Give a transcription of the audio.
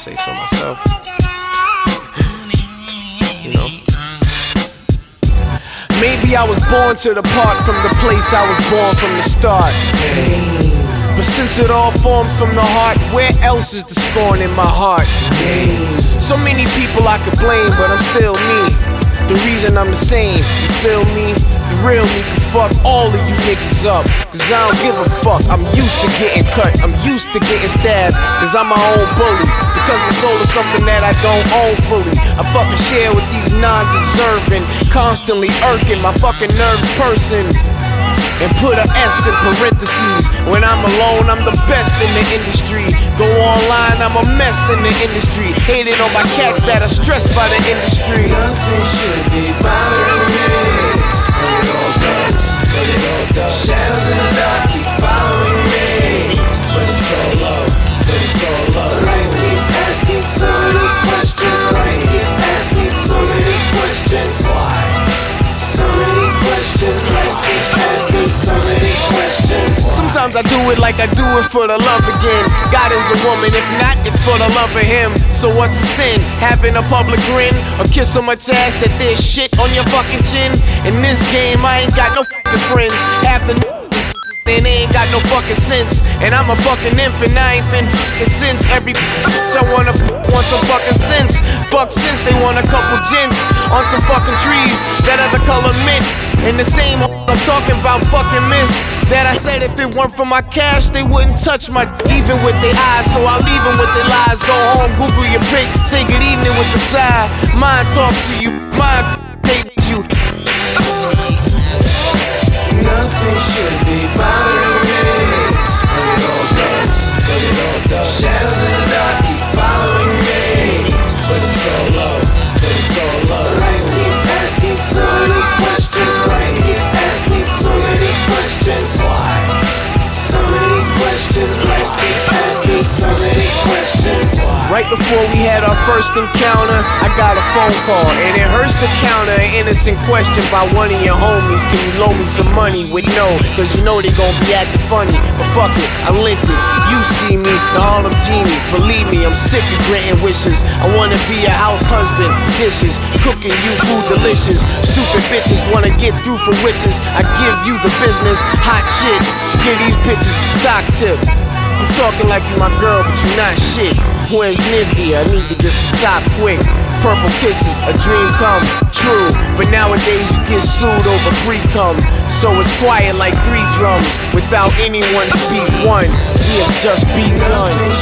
say so myself. You know. Maybe I was born to depart from the place I was born from the start. But since it all formed from the heart, where else is the scorn in my heart? So many people I could blame, but I'm still me. The reason I'm the same, you feel me? The real me can fuck all of you niggas up, cause I don't give a fuck. I'm used to getting cut, I'm used to getting stabbed, cause I'm my own bully. Because my soul is something that I don't own fully. I fucking share with these non-deserving, constantly irking my fucking nerves person. And put a S in parentheses. When I'm alone, I'm the best in the industry. Go online, I'm a mess in the industry. Hated on my cats that are stressed by the industry. Nothing should be bothering me, but it all does, but it all does. Shadows in the dark keep following me, but it's all love, but it's all love. Life keeps asking so many questions. Life keeps asking so many questions. Why? So many questions. Life keeps asking so many questions. Sometimes I do it like I do it for the love again. God is a woman, if not, it's for the love of him. So what's the sin? Having a public grin or kiss so much ass that there's shit on your fucking chin? In this game, I ain't got no fucking friends. Half the and they ain't got no fucking sense. And I'm a fucking infant, I ain't been fucking since. Every I wanna want some fucking sense. Fuck since they want a couple gents on some fucking trees that are the color mint. And the same I'm talking about fucking miss. That I said if it weren't for my cash, they wouldn't touch my even with their eyes. So I'll leave them with their lies. Go home, Google your pics, say good evening with the side. Mine talk to you, mine hate you. Nothing should be bothering me, but it all does, but it all does. Shadows in the dark keep following me, but it's all love, but it's all love. Life keeps asking so many questions. Life keeps asking so many questions. Why? So many questions. Life keeps asking so many questions. Right before we had our first encounter, I got a phone call, and it hurts to counter an innocent question by one of your homies. Can you loan me some money? With no, cause you know they gon' be acting funny. But fuck it, I linked it. You see me, the Harlem Genie. Believe me, I'm sick of granting wishes. I wanna be a house husband, dishes, cooking you food delicious. Stupid bitches wanna get through for riches. I give you the business, hot shit. Give these bitches a stock tip. I'm talking like you my girl, but you not shit. Where's Nivea? I need to get some top quick. Purple kisses, a dream come true. But nowadays you get sued over pre-cum. So it's quiet like 3 drums. Without anyone to beat one, we have just begun. Nothing